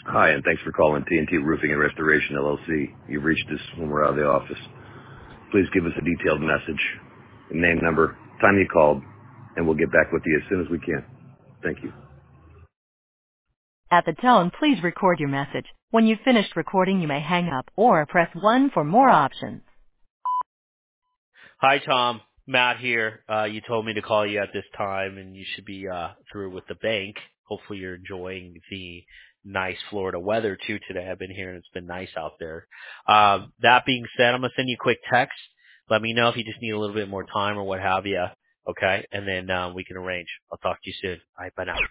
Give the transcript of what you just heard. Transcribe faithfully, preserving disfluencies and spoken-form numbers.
Hi, and thanks for calling T N T Roofing and Restoration, L L C. You've reached us when we're out of the office. Please give us a detailed message, name, number, time you called, and we'll get back with you as soon as we can. Thank you. At the tone, please record your message. When you've finished recording, you may hang up or press one for more options. Hi, Tom. Matt here. Uh, you told me to call you at this time, and you should be uh, through with the bank. Hopefully you're enjoying the nice Florida weather, too, today. I've been here, and it's been nice out there. Um, that being said, I'm going to send you a quick text. Let me know if you just need a little bit more time or what have you, okay? And then um, we can arrange. I'll talk to you soon. All right, bye now.